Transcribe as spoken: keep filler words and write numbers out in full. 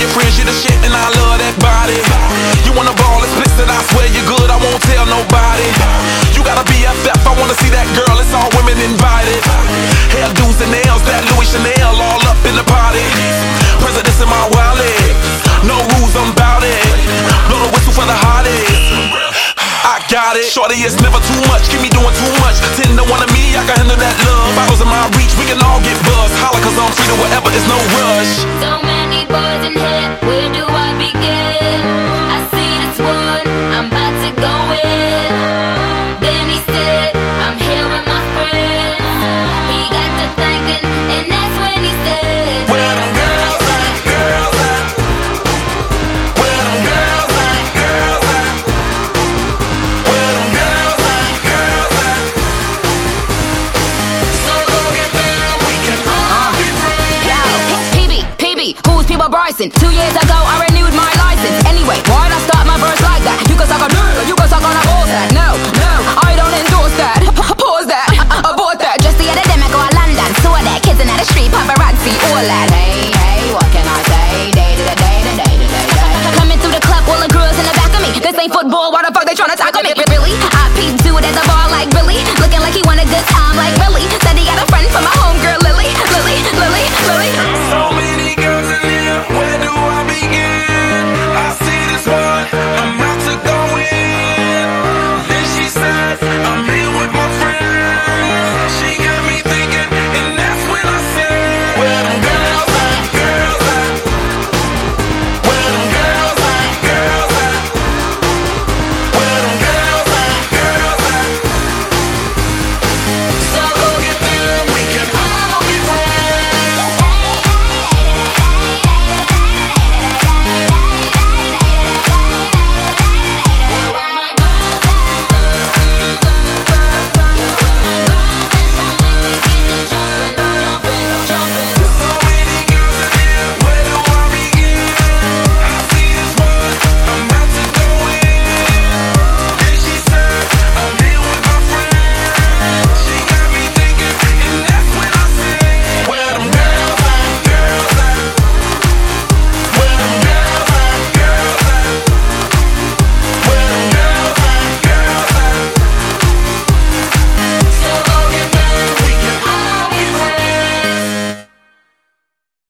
your friends you the shit and I love that body. You wanna ball explicit, I swear you're good, I won't tell nobody. You gotta be B F F, I wanna see that girl, it's all women invited. Hairdos and nails, that Louis Chanel all up in the party. Presidents in my wallet, no rules, I'm bout it. Blow the whistle for the hottest, I got it. Shorty, it's never too much, keep me doing too much. Ten to one of me, I can handle that love. Bottles in my reach, we can all get buzzed. Holla cause I'm free to whatever, it's no rush. So many boys in here, where do I begin? I see this one, I'm about to go in. Then he said, I'm here with my friends. He got to thinking, and that's when he said, where them girls at, girls at? Where them girls at, girls at? Where them girls at, girls at? So go get down, we can all be friends. yo, P B, P B, who's P B Bryson? Two years ago I renewed my license. Anyway, why'd I start my verse like that? You can suck on dirt, you can suck on a horse that. No, no, I don't endorse that. Pause that, abort that. Just the other day I go to London, saw that kids in the street, paparazzi, all that. Hey,